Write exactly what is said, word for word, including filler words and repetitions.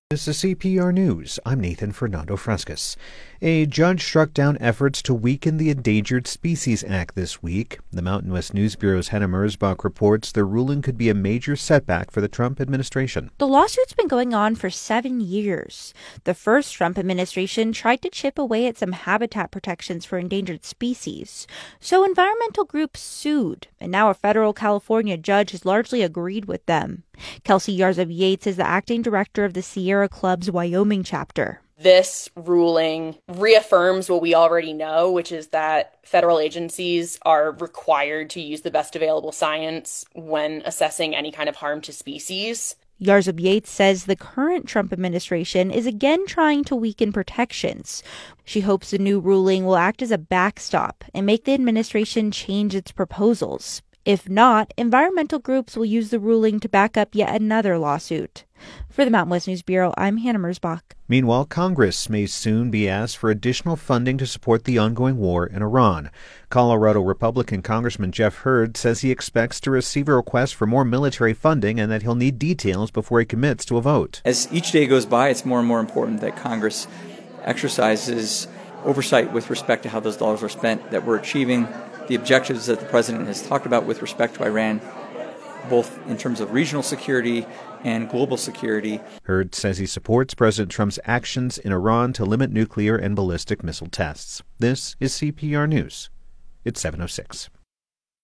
This is C P R News. I'm Nathan Fernando Frescas. A judge struck down efforts to weaken the Endangered Species Act this week. The Mountain West News Bureau's Hannah Merzbach reports the ruling could be a major setback for the Trump administration. The lawsuit's been going on for seven years. The first Trump administration tried to chip away at some habitat protections for endangered species. So environmental groups sued, and now a federal California judge has largely agreed with them. Kelsey Yarzub-Yates is the acting director of the Sierra Club's Wyoming chapter. This ruling reaffirms what we already know, which is that federal agencies are required to use the best available science when assessing any kind of harm to species. Yarzub-Yates says the current Trump administration is again trying to weaken protections. She hopes the new ruling will act as a backstop and make the administration change its proposals. If not, environmental groups will use the ruling to back up yet another lawsuit. For the Mountain West News Bureau, I'm Hannah Merzbach. Meanwhile, Congress may soon be asked for additional funding to support the ongoing war in Iran. Colorado Republican Congressman Jeff Hurd says he expects to receive a request for more military funding and that he'll need details before he commits to a vote. As each day goes by, it's more and more important that Congress exercises oversight with respect to how those dollars are spent, that we're achieving the objectives that the president has talked about with respect to Iran, both in terms of regional security and global security. Hurd says he supports President Trump's actions in Iran to limit nuclear and ballistic missile tests. This is C P R News. It's seven oh six.